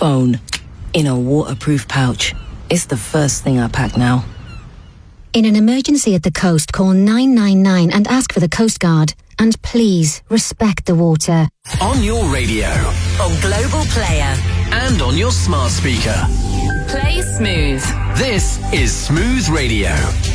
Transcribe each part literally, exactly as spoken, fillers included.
phone in a waterproof pouch. It's the first thing I pack now. In an emergency at the coast, call nine nine nine and ask for the Coast Guard. And please, respect the water. On your radio, on Global Player, and on your smart speaker. Play Smooth. This is Smooth Radio.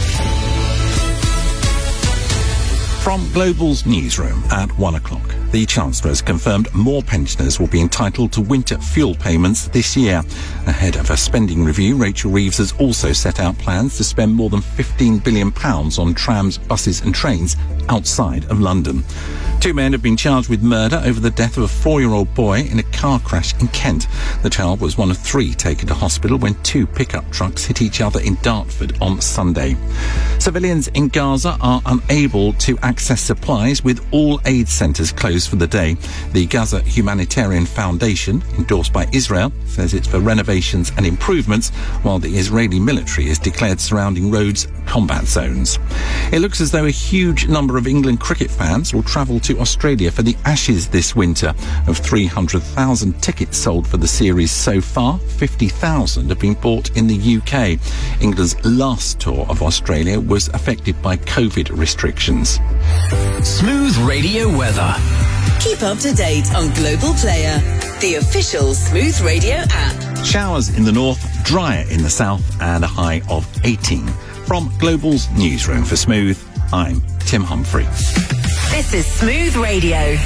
From Global's newsroom at one o'clock, the Chancellor has confirmed more pensioners will be entitled to winter fuel payments this year. Ahead of a spending review, Rachel Reeves has also set out plans to spend more than fifteen billion pounds on trams, buses and trains outside of London. Two men have been charged with murder over the death of a four-year-old boy in a car crash in Kent. The child was one of three taken to hospital when two pickup trucks hit each other in Dartford on Sunday. Civilians in Gaza are unable to access supplies with all aid centres closed for the day. The Gaza Humanitarian Foundation, endorsed by Israel, says it's for renovations and improvements, while the Israeli military has declared surrounding roads combat zones. It looks as though a huge number of England cricket fans will travel to Australia for the Ashes this winter. Of three hundred thousand tickets sold for the series so far, fifty thousand have been bought in the U K. England's last tour of Australia was affected by COVID restrictions. Smooth Radio weather. Keep up to date on Global Player, the official Smooth Radio app. Showers in the north, drier in the south, and a high of eighteen. From Global's newsroom for Smooth, I'm Tim Humphrey. This is Smooth Radio.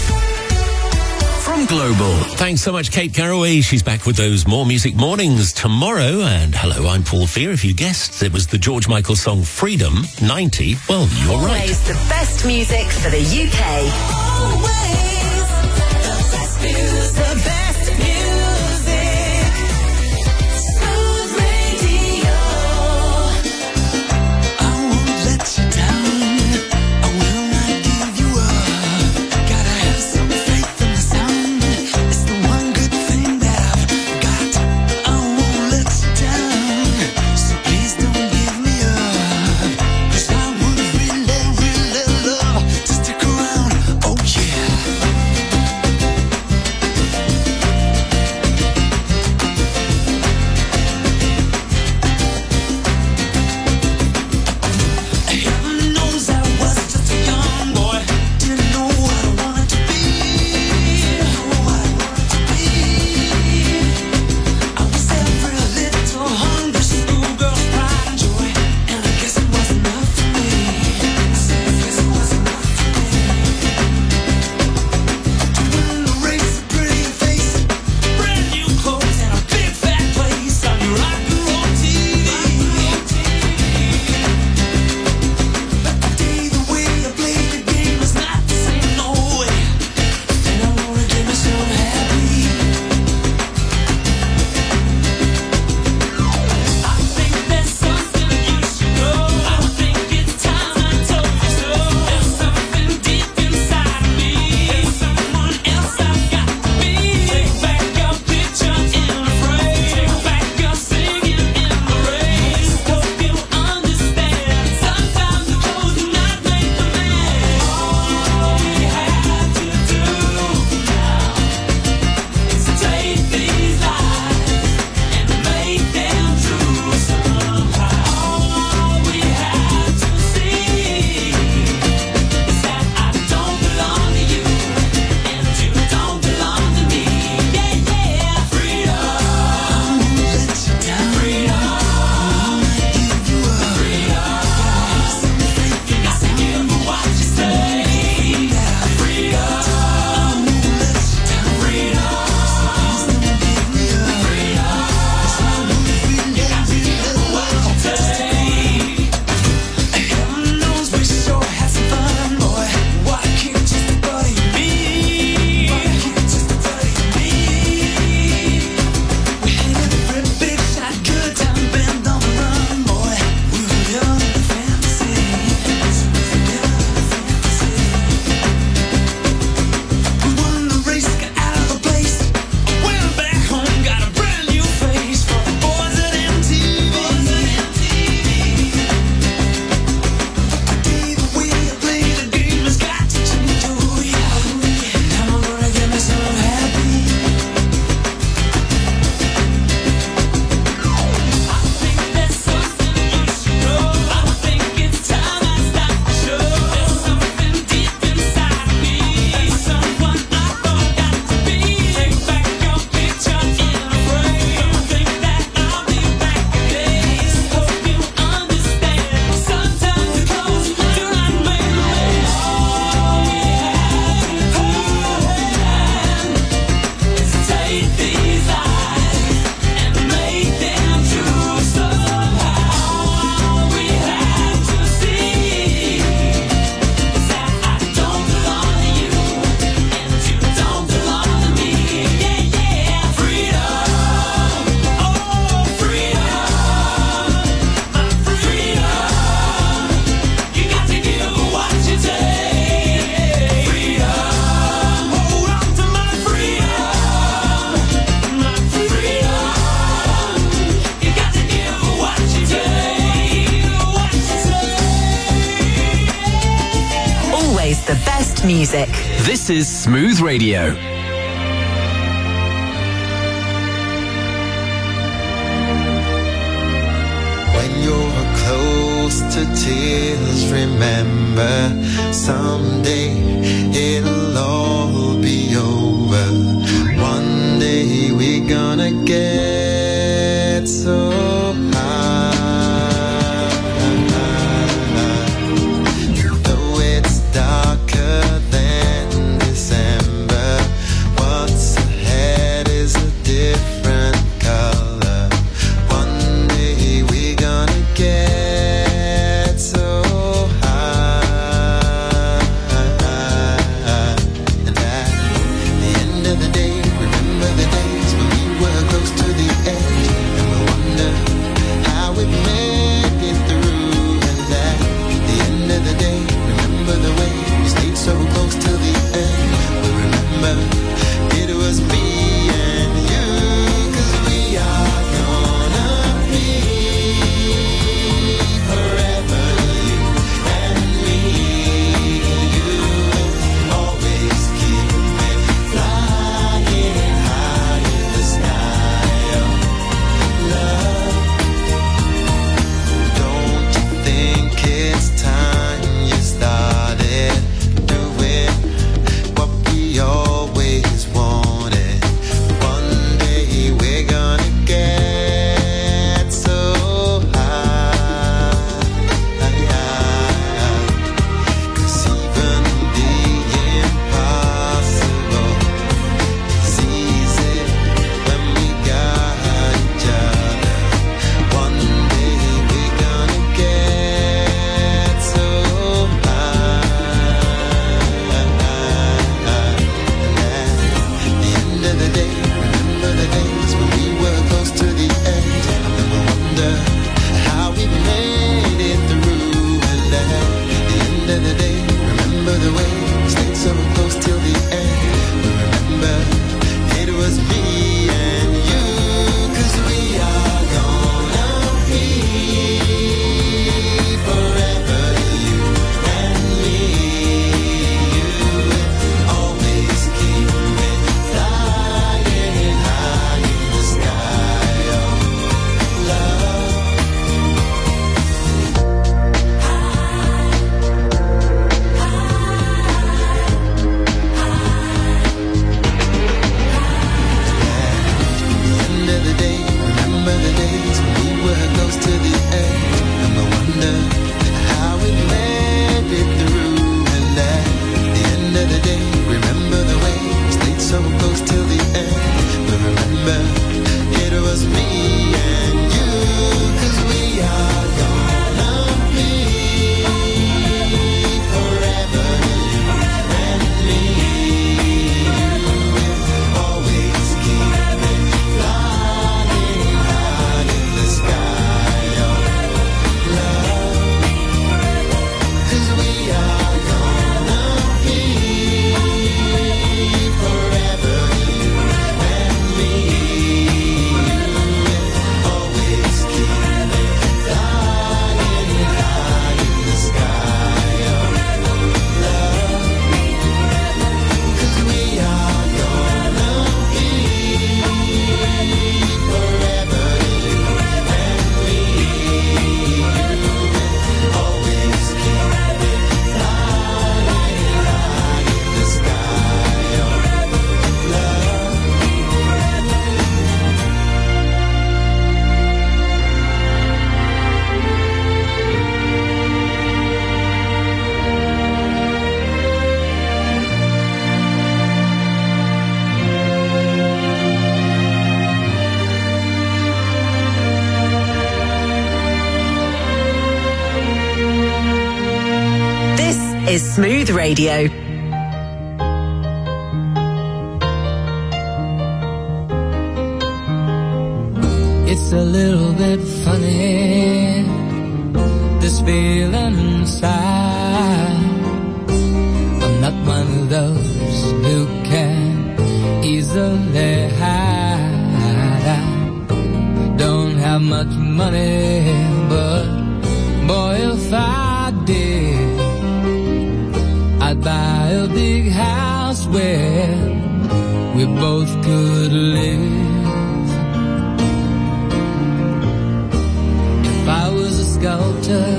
From Global. Thanks so much, Kate Garraway. She's back with those More Music Mornings tomorrow. And hello, I'm Paul Fear. If you guessed it was the George Michael song Freedom, ninety, well, you're right. Always the best music for the U K. Always the best music. The best music. Smooth Radio. I won't let you down. Yeah. music. This is Smooth Radio. When you're close to tears, remember someday it'll all be over. One day we're gonna get so high. Though it's darker than December, what's ahead is a different color. One day we're gonna get so high. And at the end of the day, remember the days when we were close to the edge, and we wonder how we made it through. And at the end of the day, remember the way we stayed so close till the end. We remember it was me and you, 'cause we are gonna be forever, you and me. You will always keep me flying high in the sky of love. Don't you think it's time you started doing what we always wanted? One day we're gonna get so high. 'Cause even the impossible is easy when we got each other. One day we're gonna get so high. And at the end of the day, remember the days when we were close to the end, and we wonder how we made it through. And at the end of the day, remember the way we stayed so close till the end. We remember it was me and you, 'cause we are gonna be forever, you and me. You will always keep me flying high in the sky of love. End of the day, remember the days when we were close to the end, and we wonder how we made it through. And at the end of the day, remember the way we stayed so close till the end. We remember it was me and you, 'cause we are gonna be forever, you and me. You will always keep me flying high in the sky of love. 'Cause we are gonna be forever, you and me. You will always keep me flying high in the sky of love. 'Cause we are gonna be forever, you and me. You will always keep me flying high in the sky of love. This is Smooth Radio. It's a little bit funny, this feeling inside. I'm not one of those who can easily hide. I don't have much money, but boy, if I did, I'd buy a big house where we both could live. If I was a sculptor,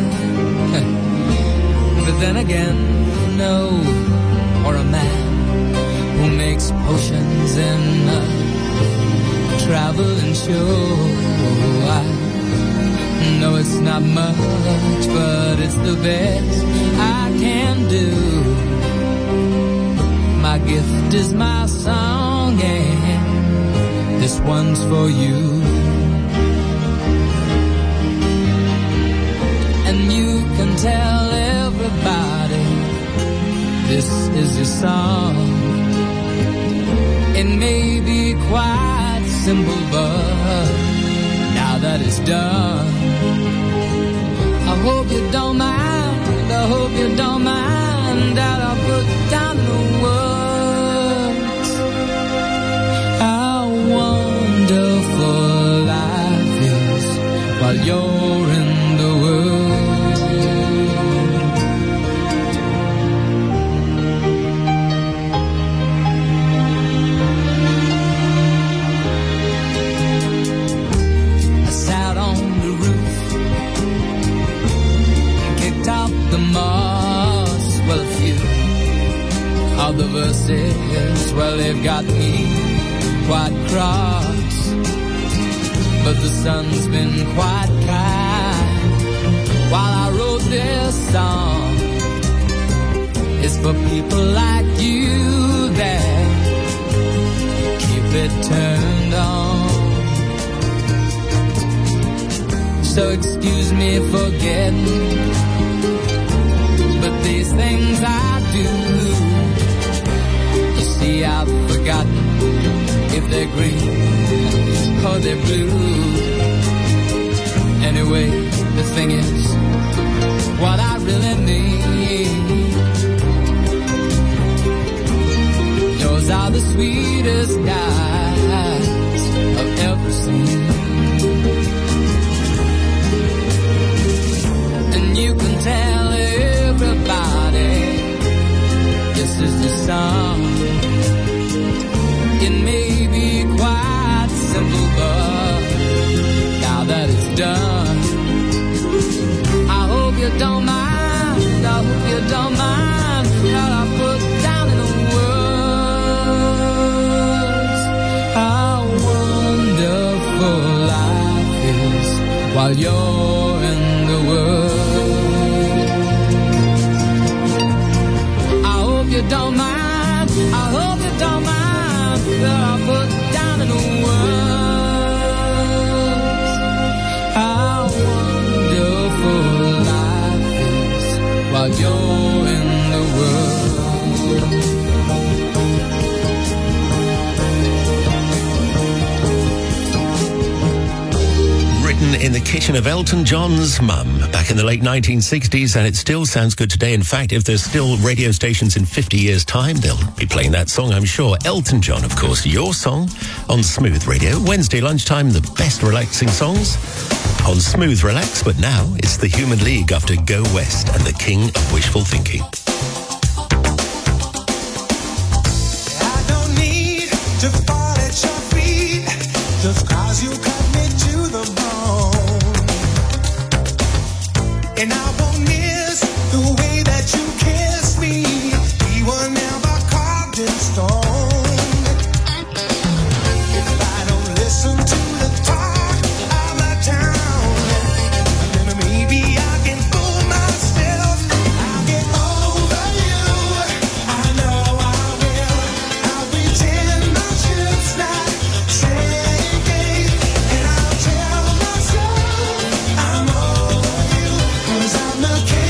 but then again, no, or a man who makes potions in a traveling show. I know it's not much, but it's the best I can do. My gift is my song, and this one's for you. And you can tell everybody this is your song. It may be quite simple, but now that it's done, I hope you don't mind, I hope you don't mind that I put down the words how wonderful life is while you're in the world. The moss, well, a few of the verses, well, they've got me quite cross, but the sun's been quite kind while I wrote this song. It's for people like you that keep it turned on. So excuse me for getting, but these things I do, you see, I've forgotten if they're green or they're blue. Anyway, the thing is, what I really need, yours are the sweetest eyes I've ever seen. And you can tell everybody this is the song. It may be quite simple, but now that it's done, I hope you don't mind, I hope you don't mind that I put down in the words how wonderful life is while you're in the world. You don't mind, I hope you don't mind that I put down in the words how wonderful life is while you're in the world. Written in the kitchen of Elton John's mum back in the late nineteen sixties, and it still sounds good today. In fact, if there's still radio stations in fifty years' time, they'll be playing that song, I'm sure. Elton John, of course, Your Song on Smooth Radio. Wednesday lunchtime, the best relaxing songs on Smooth Relax. But now it's the Human League after Go West and the King of Wishful Thinking. I don't need to fall at your feet just 'cause you cut me to the bone. And I won't miss the way that you kiss me. We were never carved in stone. If I don't listen to the talk of the town, then maybe I can fool myself. I'll get over you. I know I will. I'll pretend my ship's not sinking, and I'll tell myself I'm over you, 'cause I'm the king.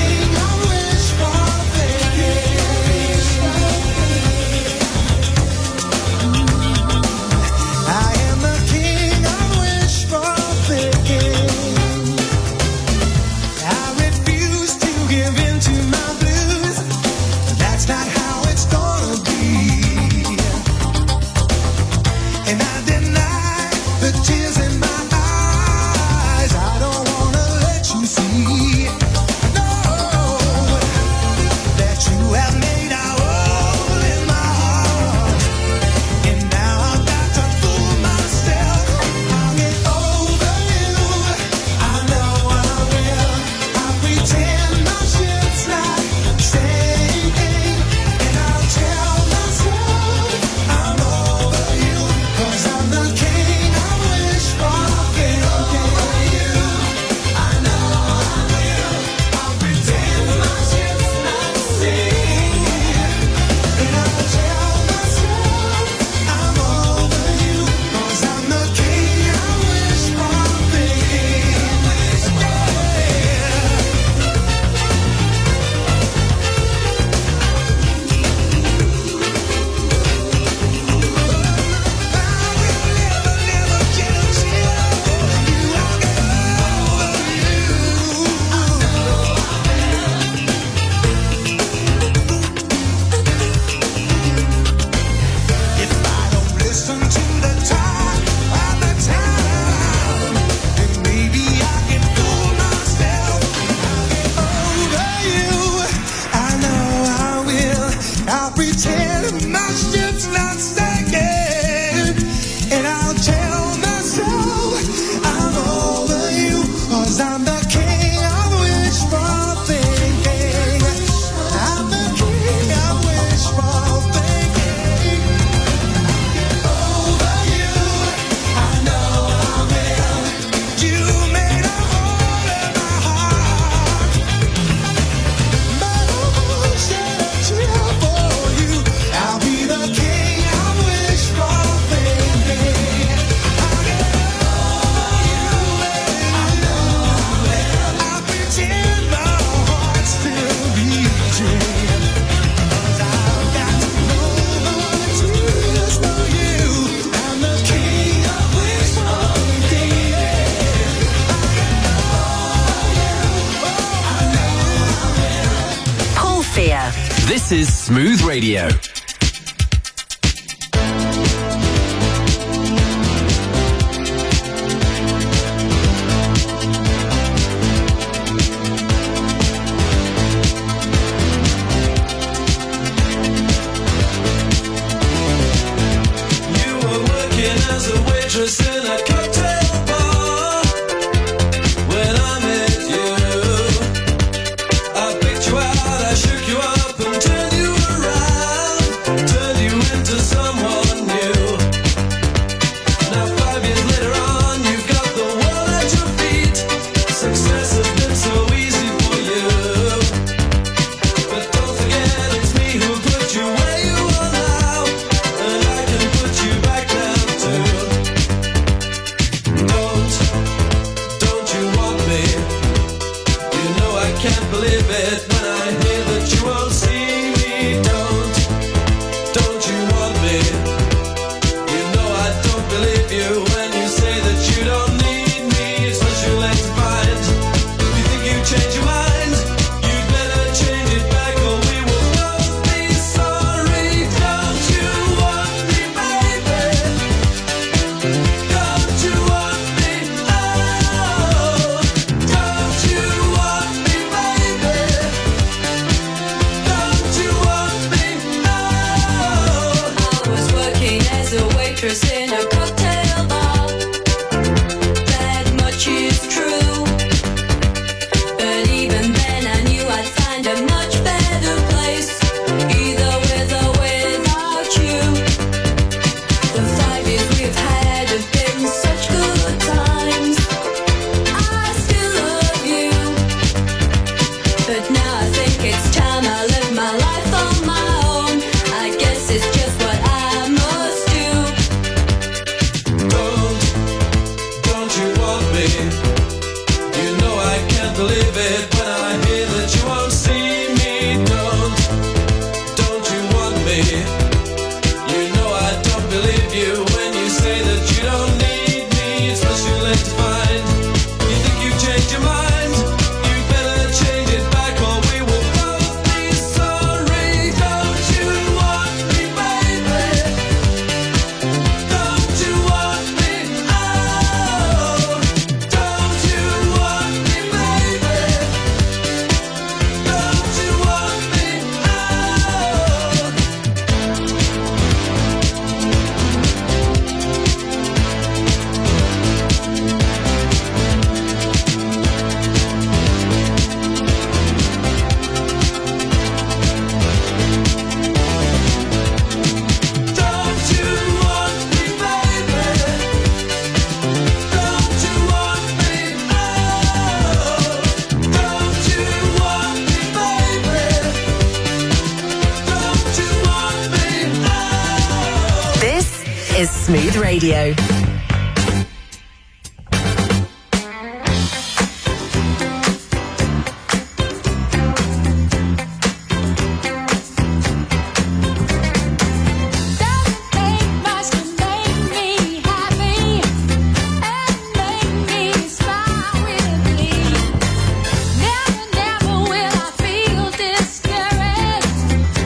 This is Smooth Radio. As a waitress in a cocktail bar, when I met you, I picked you out, I shook you up and turned you around, turned you into someone new. Now five years later on, you've got the world at your feet. Success has been so easy for you, but don't forget it's me who put you where you are now, and I can put you back down too. Can't believe it when I hear that you won't see me. Don't, don't you want me? You know I don't believe you when you say that you don't need me. It's what you're late to find. You think you change your mind? You'd better change it back or we will both be sorry. Don't you want me, baby? Don't you want me? Oh, don't you want me? In a cocktail bar, that much is true. But even then I knew I'd find a much better place, either with or without you. The five years we've had have been such good times. I still love you, but now I think it's time I live my life on my own. I guess it's just what I must do. You know I can't believe it when I hear that you won't see me. Don't, don't you want me? You know I don't believe you when you say that you don't need me. It's what you're late to find. You think you've changed your mind? You better change it back or we will both be sorry. Don't you want me, baby? Don't you want me? Oh, don't you want me, baby? Don't you want me? Oh. Don't you want me, baby? Don't you want me? Oh, don't you want me, baby? Don't you want me? Oh. This is Smooth Radio.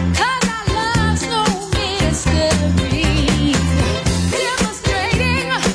Demonstrating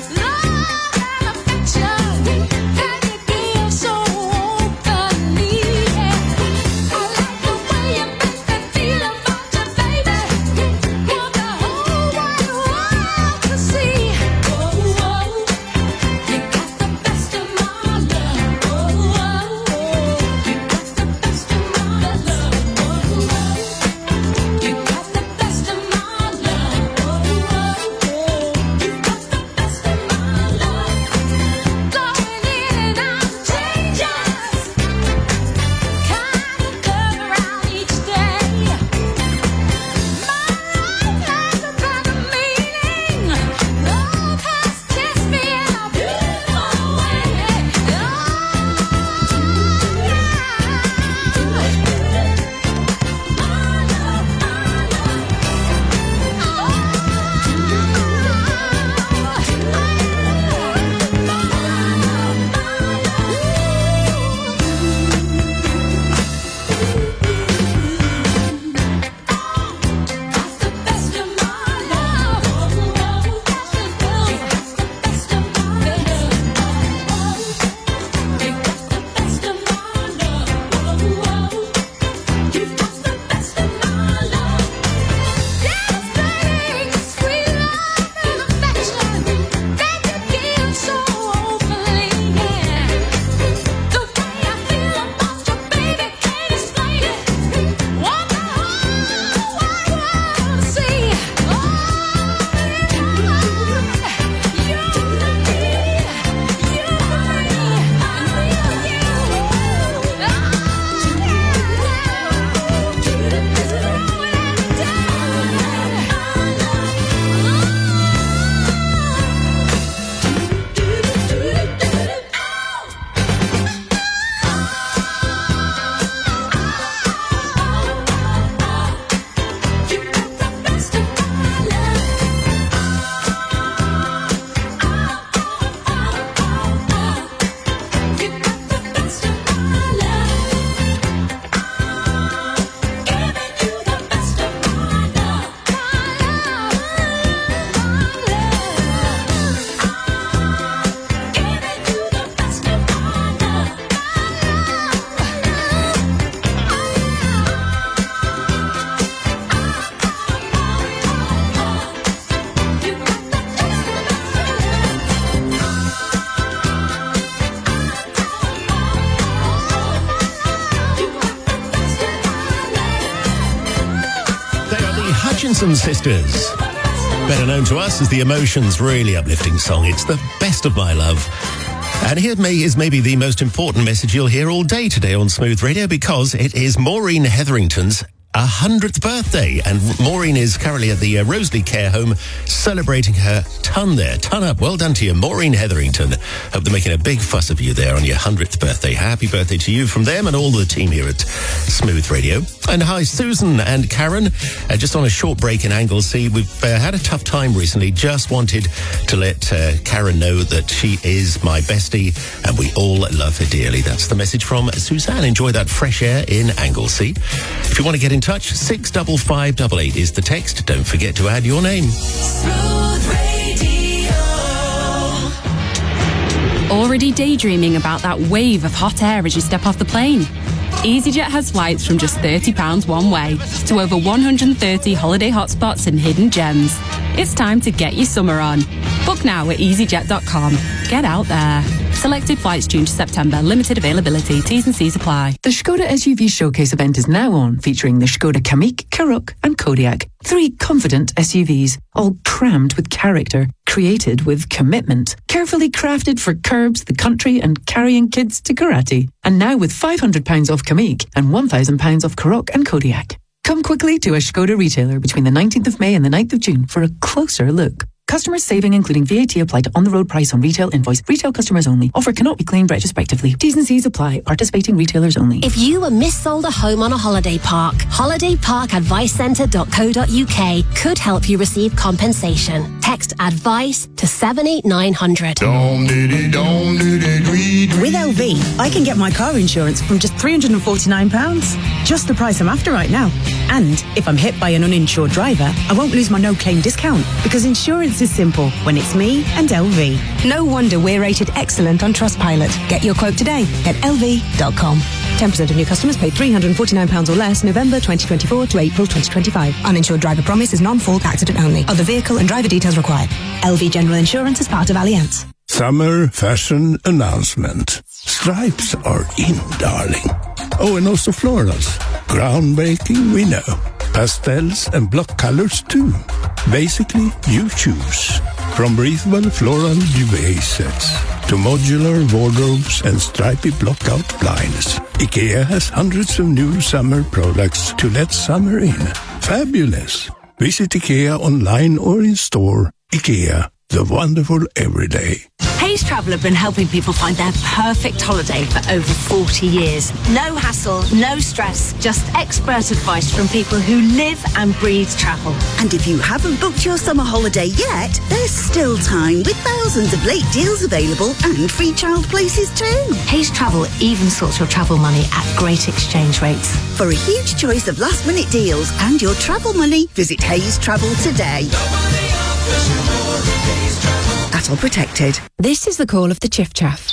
Hutchinson Sisters. Better known to us as the Emotions, really uplifting song. It's the best of my love. And here may is maybe the most important message you'll hear all day today on Smooth Radio, because it is Maureen Hetherington's one hundredth birthday. And Maureen is currently at the uh, Roseley Care Home celebrating her ton there. Ton up. Well done to you, Maureen Hetherington. Hope they're making a big fuss of you there on your one hundredth birthday. Happy birthday to you from them and all the team here at Smooth Radio. And hi, Susan and Karen. Uh, just on a short break in Anglesey. We've uh, had a tough time recently. Just wanted to let uh, Karen know that she is my bestie and we all love her dearly. That's the message from Suzanne. Enjoy that fresh air in Anglesey. If you want to get in touch, six five five eight eight is the text. Don't forget to add your name. Smooth Radio. Already daydreaming about that wave of hot air as you step off the plane? EasyJet has flights from just thirty pounds one way to over one hundred thirty holiday hotspots and hidden gems. It's time to get your summer on. Book now at easyjet dot com. Get out there. Selected flights June to September. Limited availability. T's and C's apply. The Skoda S U V Showcase event is now on, featuring the Skoda Kamiq, Karoq and Kodiaq. Three confident S U Vs, all crammed with character, created with commitment, carefully crafted for curbs, the country and carrying kids to karate. And now with five hundred pounds off Kamiq and one thousand pounds off Karoq and Kodiaq. Come quickly to a Skoda retailer between the nineteenth of May and the ninth of June for a closer look. Customers saving including V A T applied to on-the-road price on retail invoice. Retail customers only. Offer cannot be claimed retrospectively. T's and C's apply. Participating retailers only. If you were missold a home on a holiday park, holiday park advice centre dot co dot uk could help you receive compensation. Text ADVICE to seven eight nine hundred. With L V, I can get my car insurance from just three hundred forty-nine pounds. Just the price I'm after right now. And if I'm hit by an uninsured driver, I won't lose my no-claim discount, because insurance is simple when it's me and L V. No wonder we're rated excellent on Trustpilot. Get your quote today at L V dot com. ten percent of new customers pay three hundred forty-nine pounds or less November twenty twenty-four to April twenty twenty-five. Uninsured driver promise is non-fault accident only. Other vehicle and driver details required. L V General Insurance is part of Allianz. Summer fashion announcement. Stripes are in, darling. Oh, and also florals. Groundbreaking, we know. Pastels and block colors too. Basically, you choose. From breathable floral duvet sets to modular wardrobes and stripy blockout blinds, IKEA has hundreds of new summer products to let summer in. Fabulous! Visit IKEA online or in store. IKEA, the wonderful everyday. Hayes Travel have been helping people find their perfect holiday for over forty years. No hassle, no stress, just expert advice from people who live and breathe travel. And if you haven't booked your summer holiday yet, there's still time with thousands of late deals available and free child places too. Hayes Travel even sorts your travel money at great exchange rates. For a huge choice of last minute deals and your travel money, visit Hayes Travel today. Atol protected. This is the call of the chiffchaff.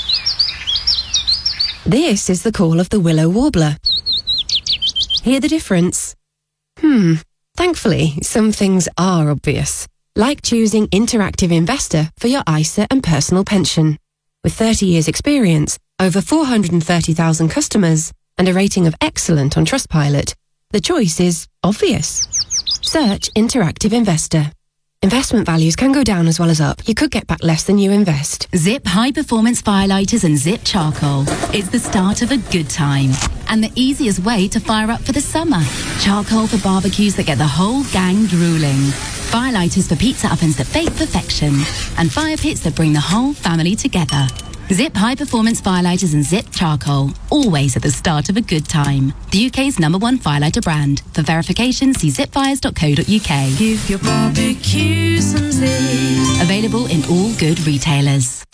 This is the call of the willow warbler. Hear the difference? Hmm. Thankfully, some things are obvious, like choosing Interactive Investor for your I S A and personal pension. With thirty years experience, over four hundred thirty thousand customers, and a rating of excellent on Trustpilot, the choice is obvious. Search Interactive Investor. Investment values can go down as well as up. You could get back less than you invest. Zip High Performance Firelighters and Zip Charcoal. It's the start of a good time and the easiest way to fire up for the summer. Charcoal for barbecues that get the whole gang drooling. Firelighters for pizza ovens that bake perfection. And fire pits that bring the whole family together. Zip High Performance Firelighters and Zip Charcoal. Always at the start of a good time. The U K's number one firelighter brand. For verification, see zip fires dot co dot uk. Give your barbecue some zip. Available in all good retailers.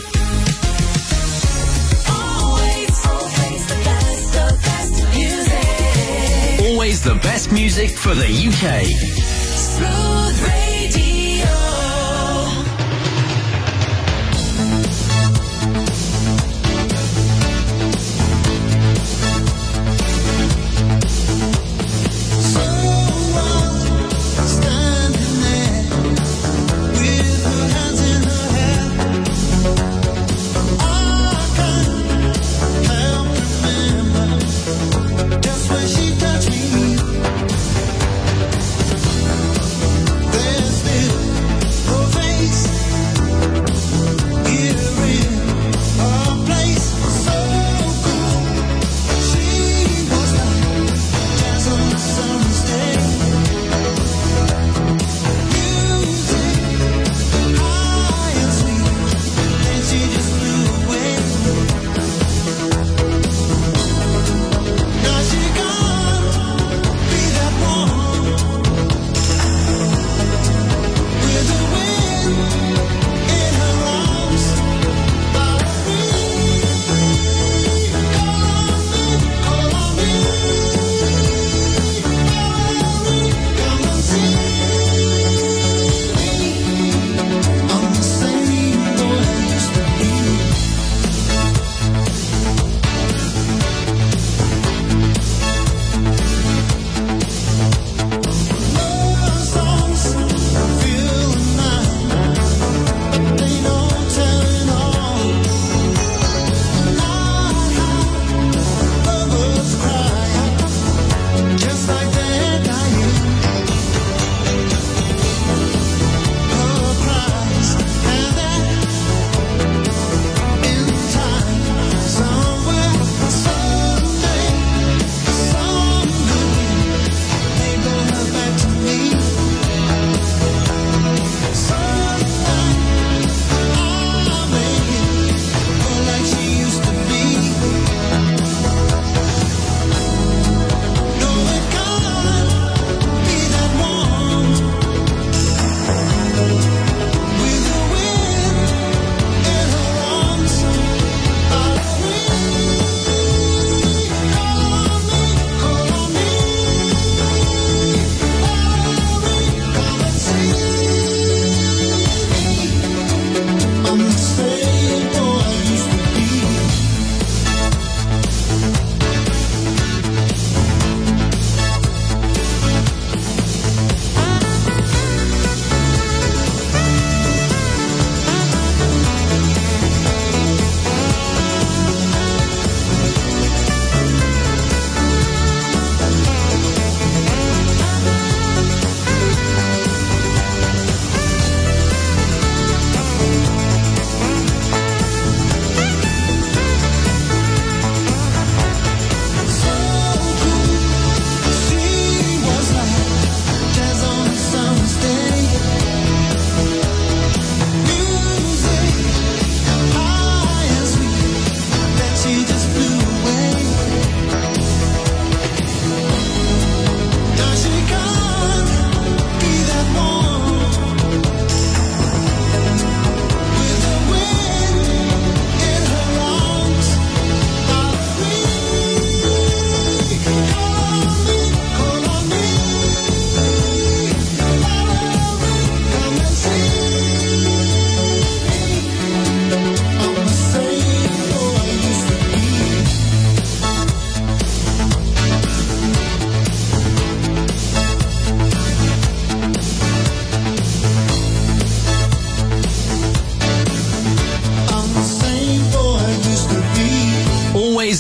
Always, always the best, the best music. Always the best music for the U K. Smooth Radio. Just when she touched me,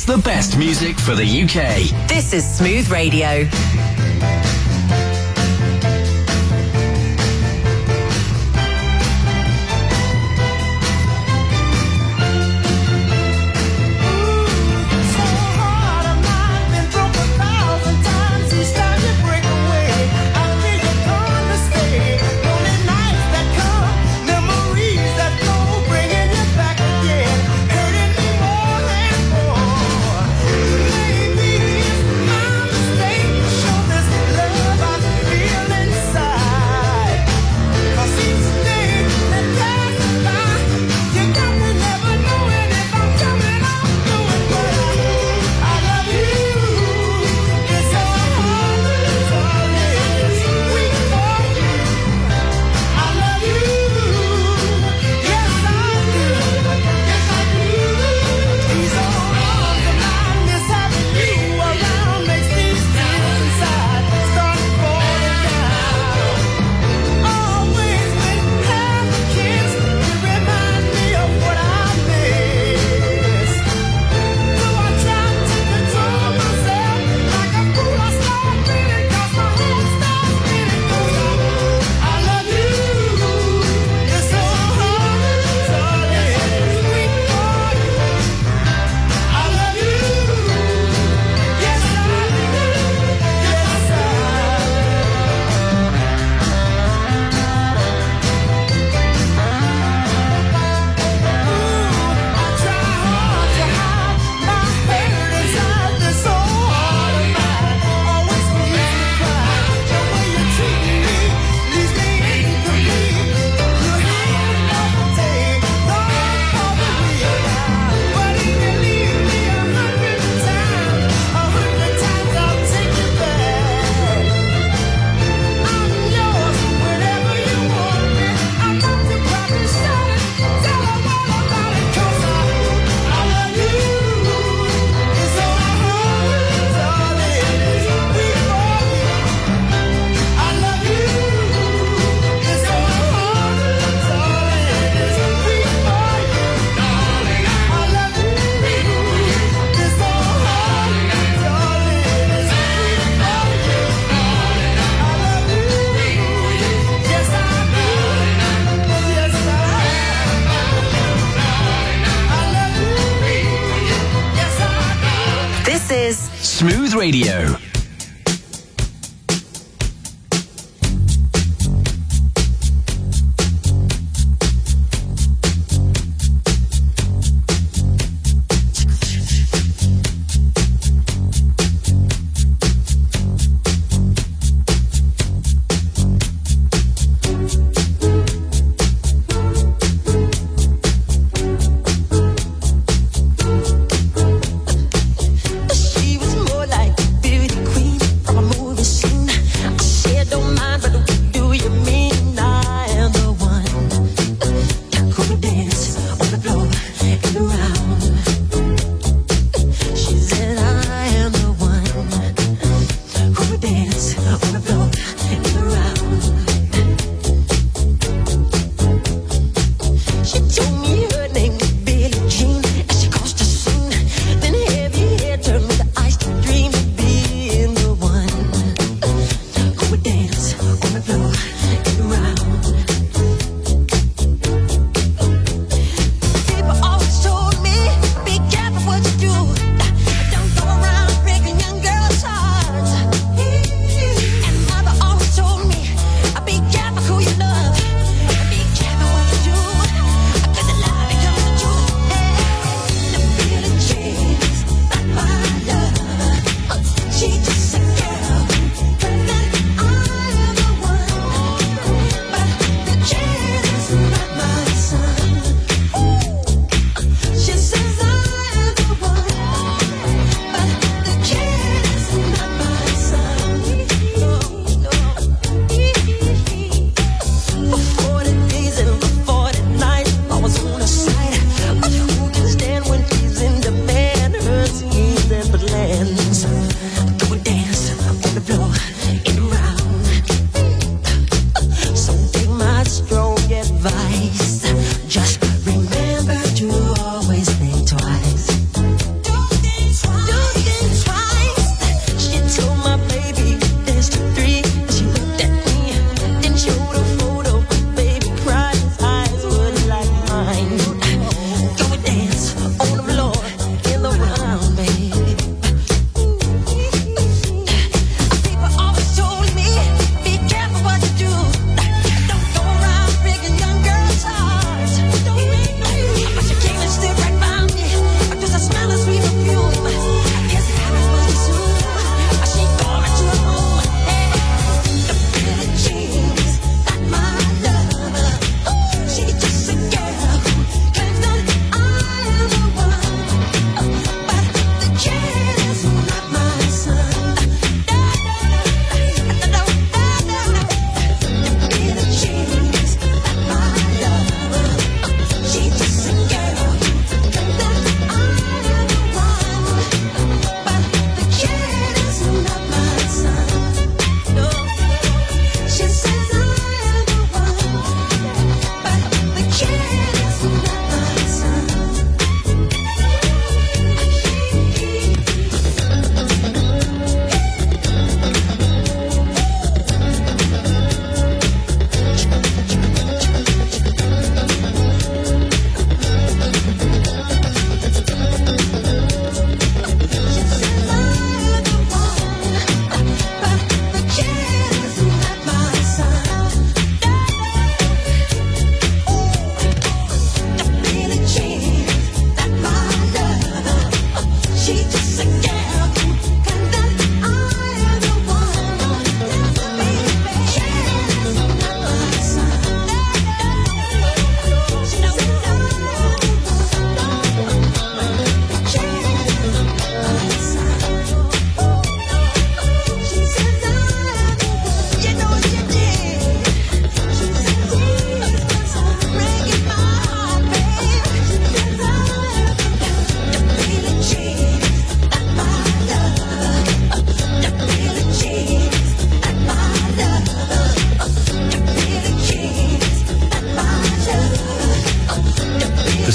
is the best music for the U K. This is Smooth Radio. Smooth Radio. She was more like a beauty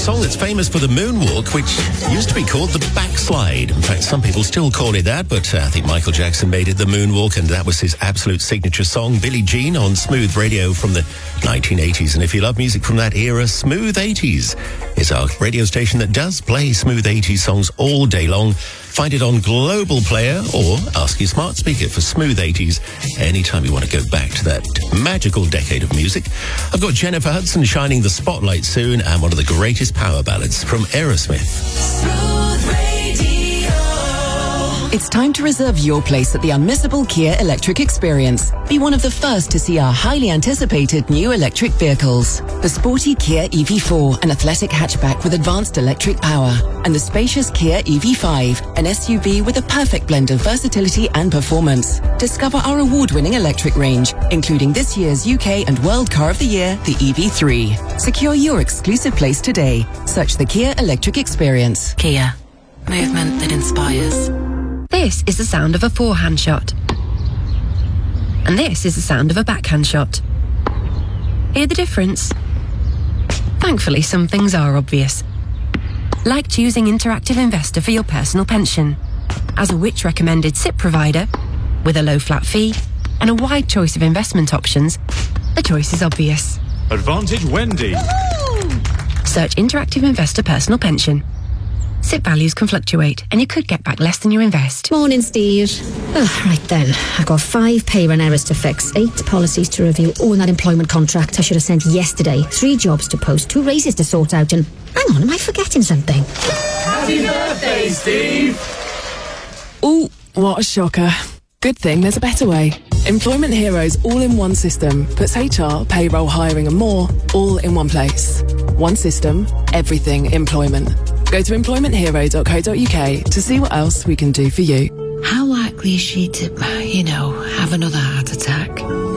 song that's famous for the moonwalk, which used to be called the backslide. In fact, some people still call it that, but uh, I think Michael Jackson made it the moonwalk, and that was his absolute signature song. Billie Jean on Smooth Radio from the nineteen eighties. And if you love music from that era, Smooth eighties is our radio station that does play Smooth eighties songs all day long. Find it on Global Player or ask your smart speaker for Smooth eighties anytime you want to go back to that magical decade of music. I've got Jennifer Hudson shining the spotlight soon, and one of the greatest power ballads from Aerosmith. Smooth Radio. It's time to reserve your place at the unmissable Kia Electric Experience. Be one of the first to see our highly anticipated new electric vehicles. The sporty Kia E V four, an athletic hatchback with advanced electric power. And the spacious Kia E V five, an S U V with a perfect blend of versatility and performance. Discover our award-winning electric range, including this year's U K and World Car of the Year, the E V three. Secure your exclusive place today. Search the Kia Electric Experience. Kia. Movement that inspires. This is the sound of a forehand shot. And this is the sound of a backhand shot. Hear the difference? Thankfully, some things are obvious. Like choosing Interactive Investor for your personal pension. As a Which recommended S I P provider, with a low flat fee and a wide choice of investment options, the choice is obvious. Advantage Wendy. Search Interactive Investor Personal Pension. S I P values can fluctuate, and you could get back less than you invest. Morning, Steve. Oh, right then. I've got five pay run errors to fix, eight policies to review, oh, and that employment contract I should have sent yesterday, three jobs to post, two raises to sort out, and... Hang on, am I forgetting something? Happy birthday, Steve! Ooh, what a shocker. Good thing there's a better way. Employment Heroes all-in-one system puts H R, payroll, hiring and more all in one place. One system, everything employment. Go to employment hero dot co dot uk to see what else we can do for you. How likely is she to, you know, have another heart attack?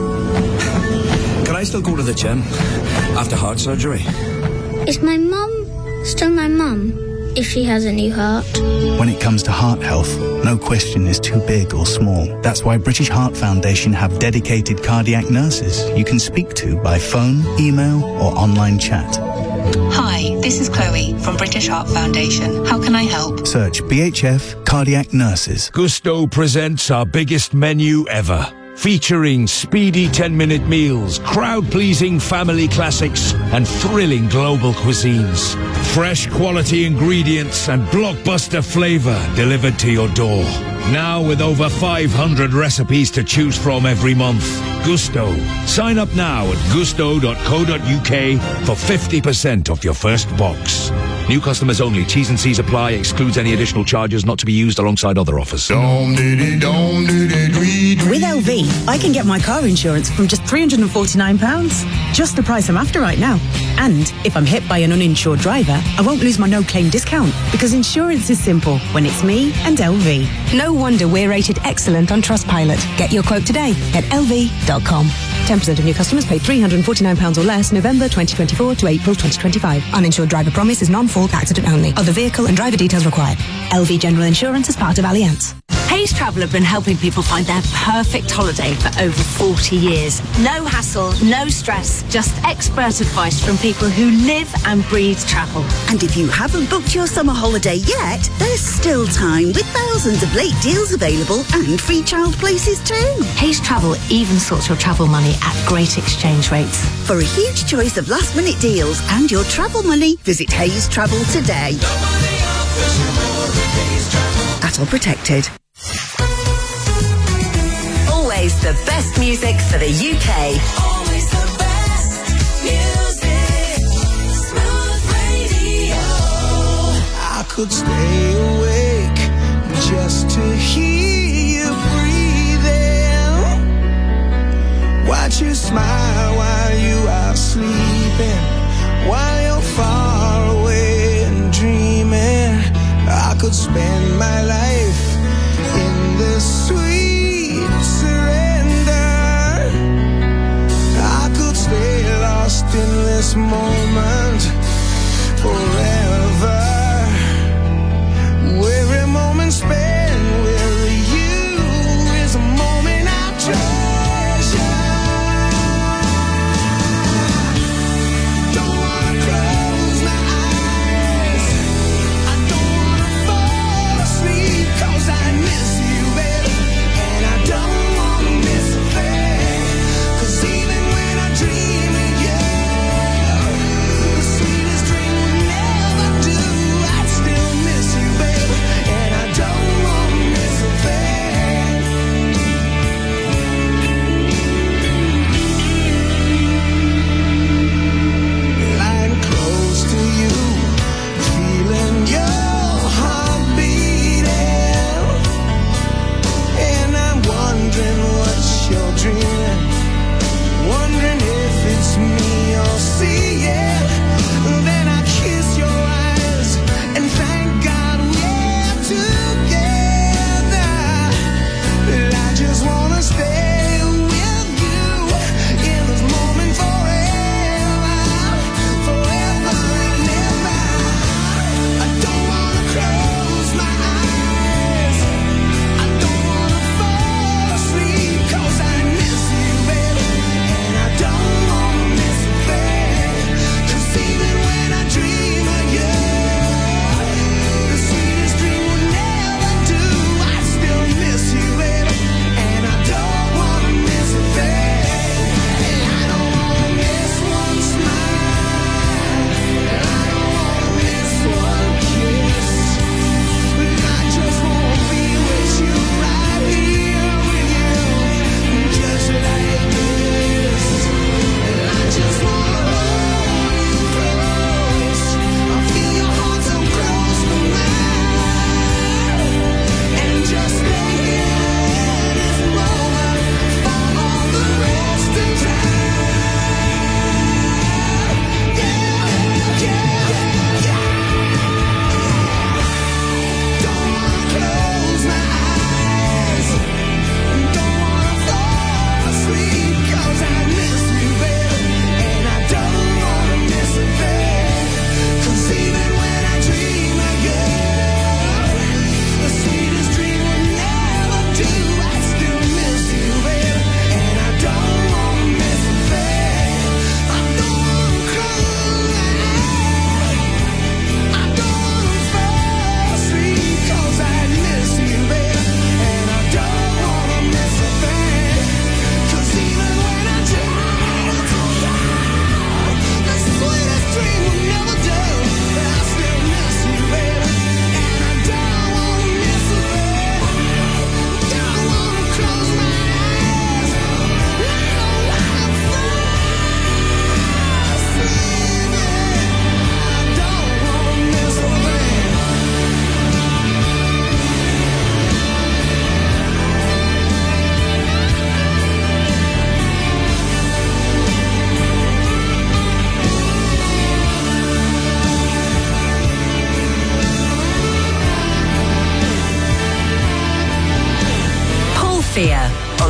Can I still go to the gym after heart surgery? Is my mum still my mum if she has a new heart? When it comes to heart health, no question is too big or small. That's why British Heart Foundation have dedicated cardiac nurses you can speak to by phone, email or online chat. Hi, this is Chloe from British Heart Foundation. How can I help? Search B H F Cardiac Nurses. Gusto presents our biggest menu ever. Featuring speedy ten-minute meals, crowd-pleasing family classics, and thrilling global cuisines. Fresh quality ingredients and blockbuster flavor delivered to your door. Now with over five hundred recipes to choose from every month. Gusto. Sign up now at gusto dot co dot uk for fifty percent off your first box. New customers only. T's and C's apply. Excludes any additional charges not to be used alongside other offers. With L V, I can get my car insurance from just three hundred forty-nine pounds. Just the price I'm after right now. And if I'm hit by an uninsured driver, I won't lose my no-claim discount, because insurance is simple when it's me and L V. No wonder we're rated excellent on Trustpilot. Get your quote today at L V dot com. ten percent of new customers pay three hundred forty-nine pounds or less November twenty twenty-four to April twenty twenty-five. Uninsured driver promise is non-fault accident only. Other vehicle and driver details required. L V General Insurance is part of Allianz. Hayes Travel have been helping people find their perfect holiday for over forty years. No hassle, no stress, just expert advice from people who live and breathe travel. And if you haven't booked your summer holiday yet, there's still time with thousands of late deals available and free child places too. Hayes Travel even sorts your travel money at great exchange rates. For a huge choice of last minute deals and your travel money, visit Hayes Travel today. At all protected. Always the best music for the U K. Always the best music. Smooth Radio. I could stay awake just to hear you breathing. Watch you smile while you are sleeping, while you're far away and dreaming. I could spend my life in the sweet surrender. I could stay lost in this moment forever. Every moment spent with you is a moment I treasure.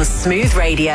on Smooth Radio.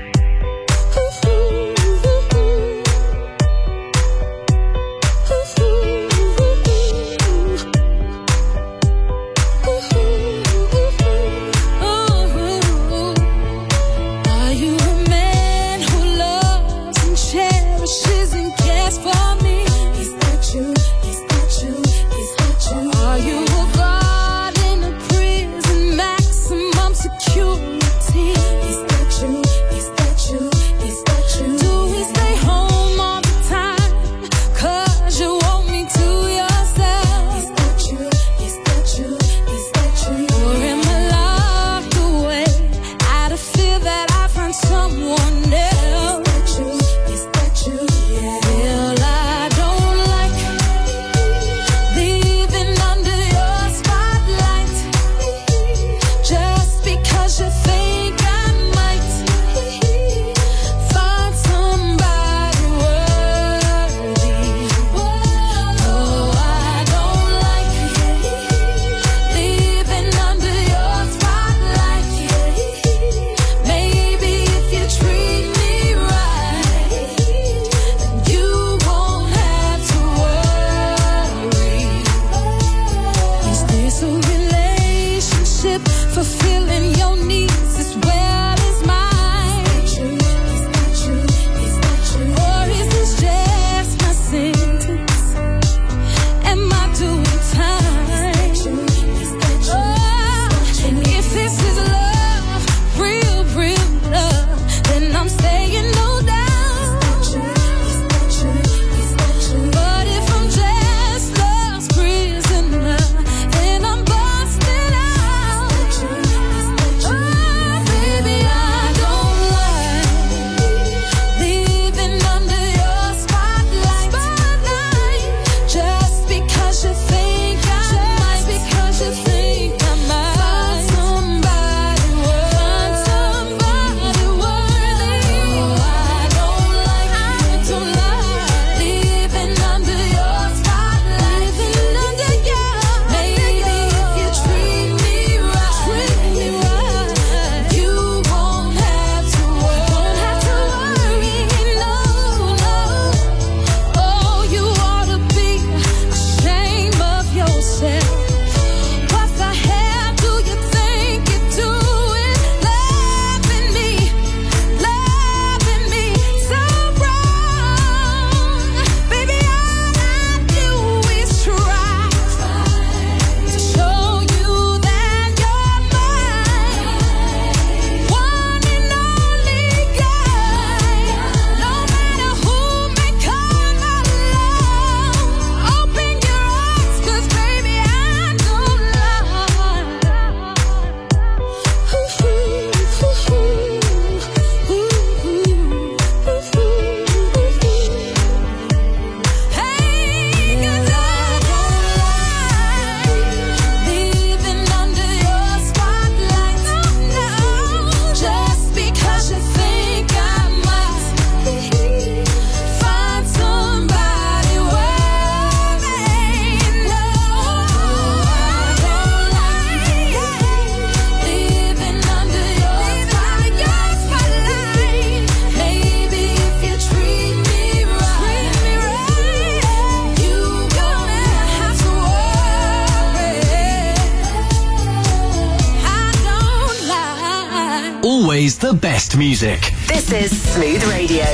Always the best music. This is Smooth Radio.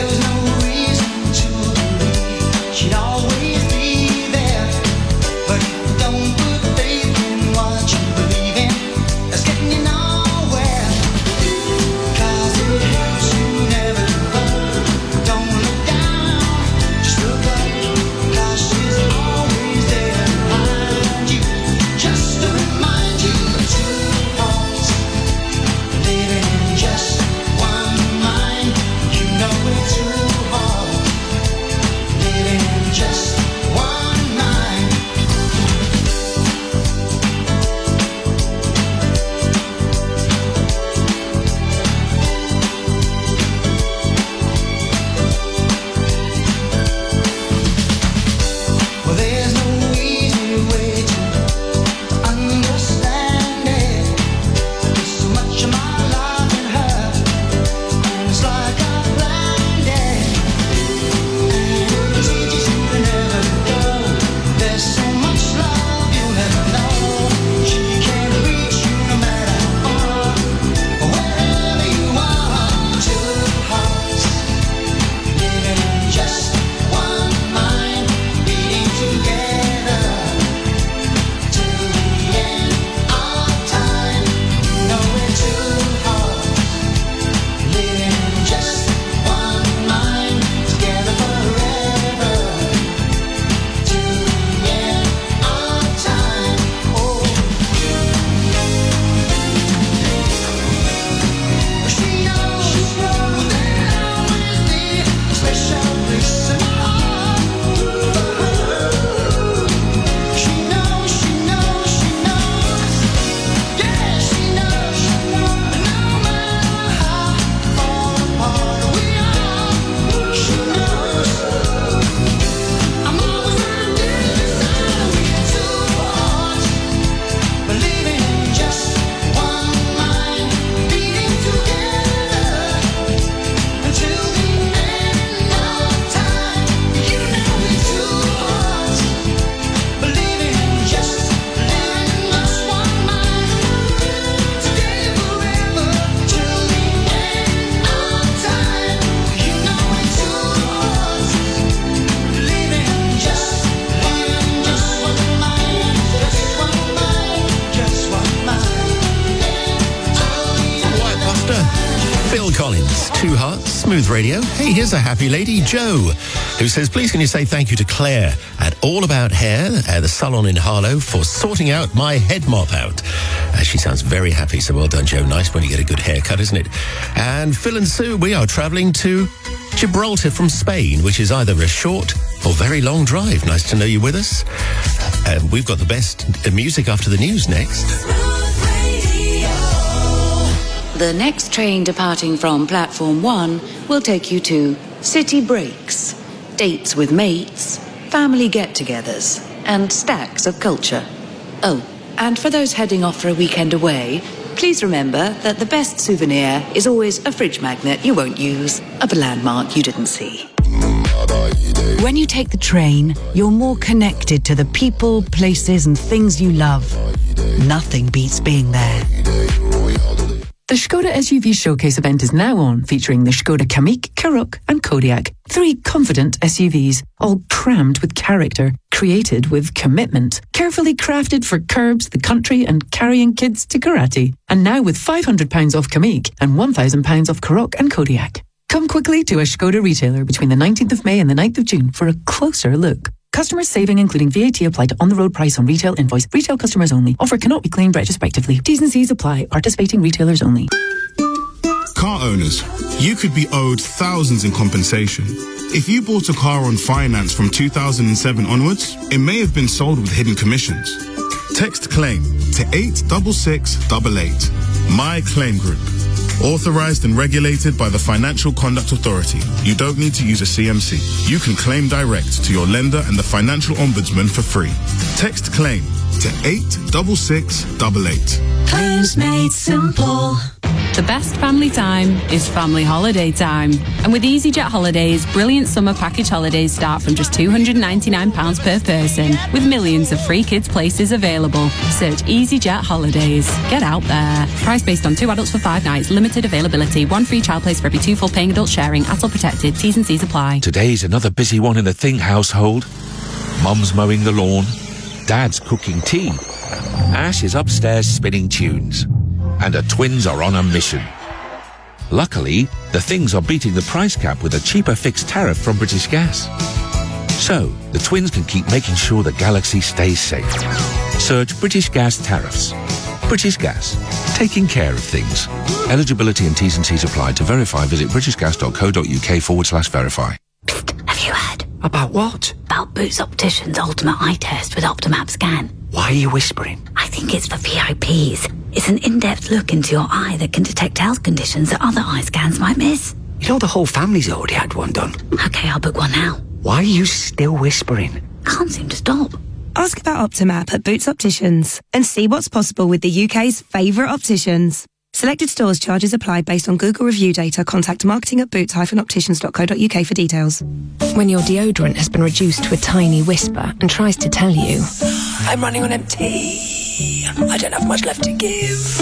But Collins, Two Hearts, Smooth Radio. Hey, here's a happy lady, Joe, who says, please can you say thank you to Claire at All About Hair, uh, the salon in Harlow, for sorting out my head mop out. Uh, she sounds very happy, so well done, Joe. Nice when you get a good haircut, isn't it? And Phil and Sue, we are travelling to Gibraltar from Spain, which is either a short or very long drive. Nice to know you're with us. Uh, we've got the best uh, music after the news next. The next train departing from Platform one will take you to city breaks, dates with mates, family get-togethers, and stacks of culture. Oh, and for those heading off for a weekend away, please remember that the best souvenir is always a fridge magnet you won't use, of a landmark you didn't see. When you take the train, you're more connected to the people, places, and things you love. Nothing beats being there. The Skoda S U V Showcase event is now on, featuring the Skoda Kamiq, Karoq and Kodiaq. Three confident S U Vs, all crammed with character, created with commitment, carefully crafted for curbs, the country and carrying kids to karate. And now with five hundred pounds off Kamiq and one thousand pounds off Karoq and Kodiaq. Come quickly to a Skoda retailer between the nineteenth of May and the ninth of June for a closer look. Customers saving including V A T applied to on-the-road price on retail invoice. Retail customers only. Offer cannot be claimed retrospectively. T's and C's apply. Participating retailers only. Car owners, you could be owed thousands in compensation. If you bought a car on finance from two thousand seven onwards, it may have been sold with hidden commissions. Text claim to eight six six eight eight. My Claim Group. Authorized and regulated by the Financial Conduct Authority. You don't need to use a C M C. You can claim direct to your lender and the Financial Ombudsman for free. Text claim to eight six six eight eight. Claims made simple. The best family time is family holiday time. And with EasyJet Holidays, brilliant summer package holidays start from just two hundred ninety-nine pounds per person, with millions of free kids places available. Search EasyJet Holidays. Get out there. Price based on two adults for five nights, limited availability, one free child place for every two full paying adults sharing, A T L protected, T's and C's apply. Today's another busy one in the Thing household. Mum's mowing the lawn, Dad's cooking tea, Ash is upstairs spinning tunes, and the twins are on a mission. Luckily, the Things are beating the price cap with a cheaper fixed tariff from British Gas. So, the twins can keep making sure the galaxy stays safe. Search British Gas tariffs. British Gas, taking care of things. Eligibility and T's and C's apply. To verify, visit britishgas.co.uk forward slash verify. Have you heard? About what? About Boots Opticians Ultimate Eye Test with Optimap Scan. Why are you whispering? I think it's for V I Ps. It's an in-depth look into your eye that can detect health conditions that other eye scans might miss. You know the whole family's already had one done. Okay, I'll book one now. Why are you still whispering? Can't seem to stop. Ask about Optimap at Boots Opticians and see what's possible with the U K's favourite opticians. Selected stores charges apply based on Google review data. Contact marketing at boots dash opticians dot co dot uk for details. When your deodorant has been reduced to a tiny whisper and tries to tell you, I'm running on empty. I don't have much left to give.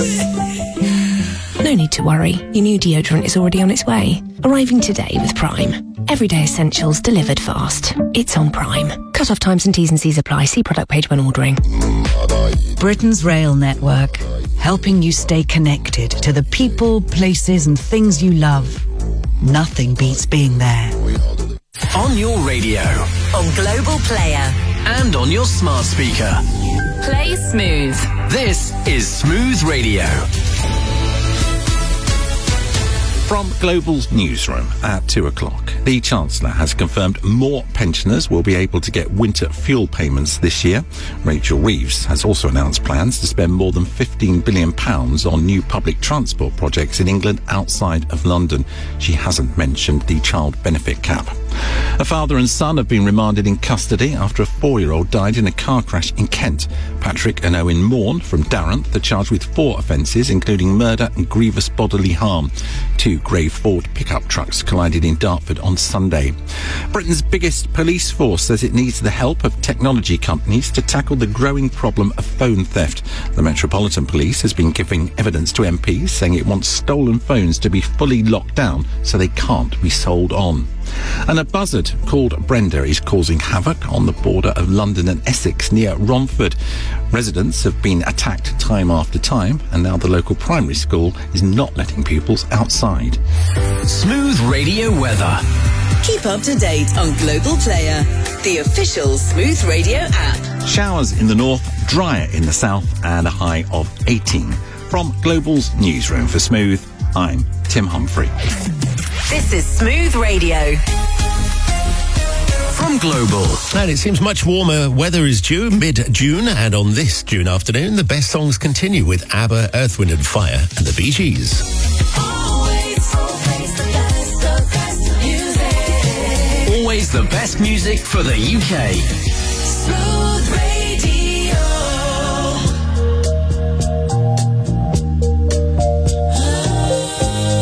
no need to worry. Your new deodorant is already on its way. Arriving today with Prime. Everyday essentials delivered fast. It's on Prime. Cut-off times and T's and C's apply. See product page when ordering. Britain's Rail Network, helping you stay connected to the people, places and things you love. Nothing beats being there. On your radio. On Global Player. And on your smart speaker. Play Smooth. This is Smooth Radio. From Global's newsroom at two o'clock, the Chancellor has confirmed more pensioners will be able to get winter fuel payments this year. Rachel Reeves has also announced plans to spend more than fifteen billion pounds on new public transport projects in England outside of London. She hasn't mentioned the child benefit cap. A father and son have been remanded in custody after a four-year-old died in a car crash in Kent. Patrick and Owen Morn from Darrant are charged with four offences, including murder and grievous bodily harm. Two grey Ford pickup trucks collided in Dartford on Sunday. Britain's biggest police force says it needs the help of technology companies to tackle the growing problem of phone theft. The Metropolitan Police has been giving evidence to M Ps, saying it wants stolen phones to be fully locked down so they can't be sold on. And a buzzard called Brenda is causing havoc on the border of London and Essex near Romford. Residents have been attacked time after time, and now the local primary school is not letting pupils outside. Smooth Radio weather. Keep up to date on Global Player, the official Smooth Radio app. Showers in the north, drier in the south, and a high of eighteen. From Global's newsroom for Smooth, I'm Tim Humphrey. This is Smooth Radio. From Global. And it seems much warmer weather is due mid-June, and on this June afternoon, the best songs continue with ABBA, Earth, Wind and Fire and the Bee Gees. Always, always the best, the best music. Always the best music for the U K. Smooth Radio.